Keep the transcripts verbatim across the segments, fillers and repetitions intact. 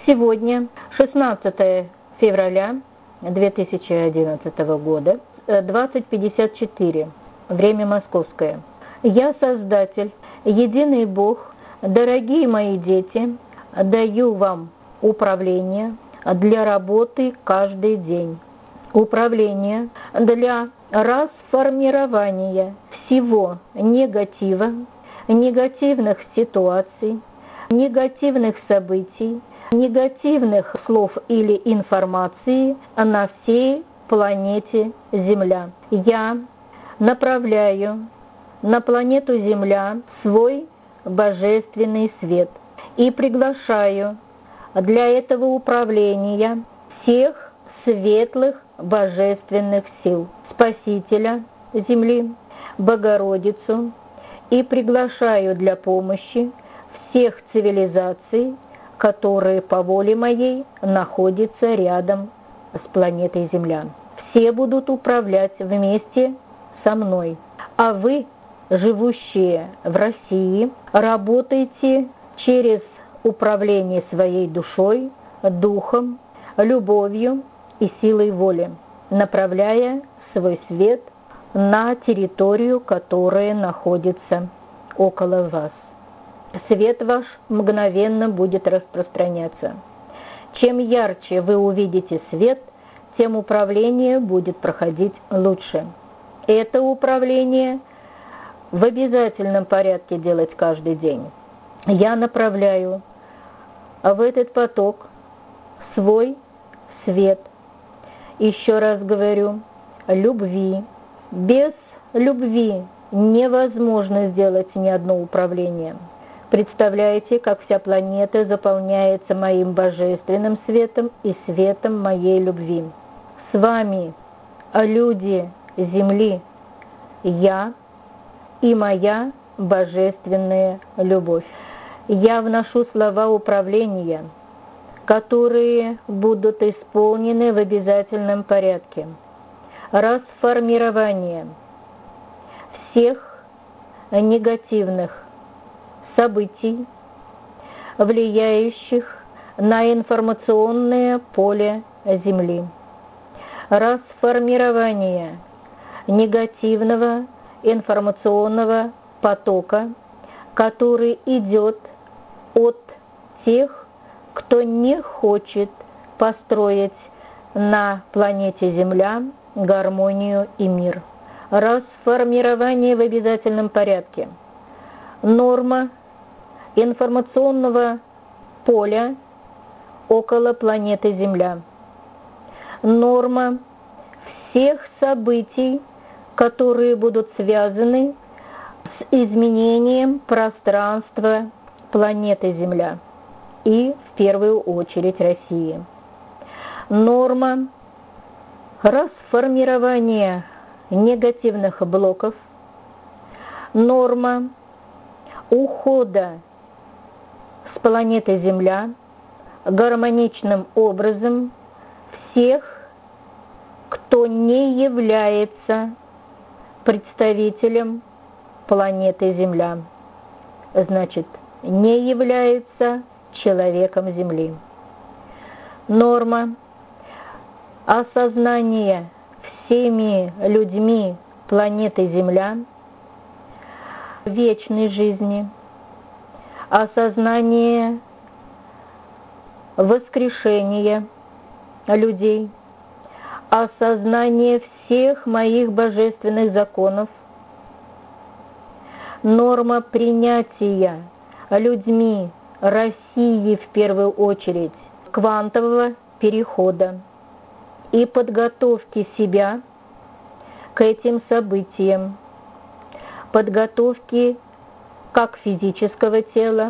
Сегодня, шестнадцатое февраля две тысячи одиннадцатого года, двадцать пятьдесят четыре, время московское. Я Создатель, единый Бог, дорогие мои дети, даю вам управление для работы каждый день. Управление для расформирования всего негатива, негативных ситуаций, негативных событий, негативных слов или информации на всей планете Земля. Я направляю на планету Земля свой божественный свет и приглашаю для этого управления всех светлых божественных сил, Спасителя Земли, Богородицу, и приглашаю для помощи всех цивилизаций, которые по воле моей находятся рядом с планетой Земля. Все будут управлять вместе со мной, а вы, живущие в России, работайте через управление своей душой, духом, любовью и силой воли, направляя свой свет на территорию, которая находится около вас. Свет ваш мгновенно будет распространяться. Чем ярче вы увидите свет, тем управление будет проходить лучше. Это управление в обязательном порядке делать каждый день. Я направляю в этот поток свой свет. Еще раз говорю, любви. Без любви невозможно сделать ни одно управление. Представляете, как вся планета заполняется моим божественным светом и светом моей любви. С вами, люди Земли, я и моя божественная любовь. Я вношу слова управления, которые будут исполнены в обязательном порядке. Расформирование всех негативных событий, влияющих на информационное поле Земли. Расформирование негативного информационного потока, который идет от тех, кто не хочет построить на планете Земля гармонию и мир. Расформирование в обязательном порядке. Норма информационного поля около планеты Земля. Норма всех событий, которые будут связаны с изменением пространства планеты Земля и, в первую очередь, России. Норма расформирования негативных блоков. Норма ухода с планеты Земля гармоничным образом всех, кто не является представителем планеты Земля, значит, не является человеком Земли. Норма осознания всеми людьми планеты Земля вечной жизни, осознание воскрешения людей, осознание всех моих божественных законов, норма принятия людьми России в первую очередь квантового перехода и подготовки себя к этим событиям, подготовки как физического тела,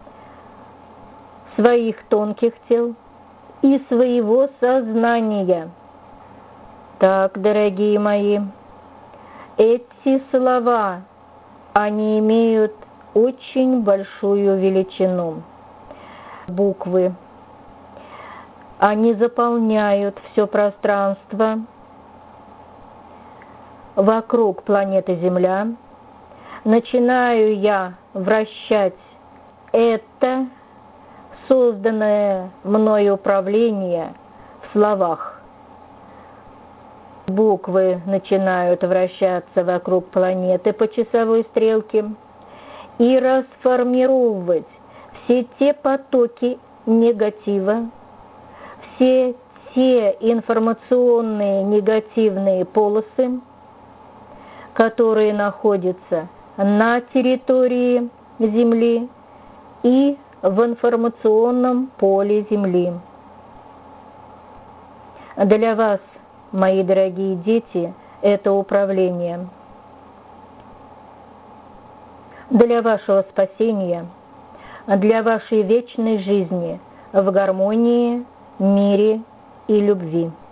своих тонких тел и своего сознания. Так, дорогие мои, эти слова, они имеют очень большую величину. Буквы. Они заполняют все пространство вокруг планеты Земля. Начинаю я вращать это созданное мною управление в словах. Буквы начинают вращаться вокруг планеты по часовой стрелке и расформировать все те потоки негатива, все те информационные негативные полосы, которые находятся на территории Земли и в информационном поле Земли. Для вас, мои дорогие дети, это управление. Для вашего спасения, для вашей вечной жизни в гармонии, мире и любви.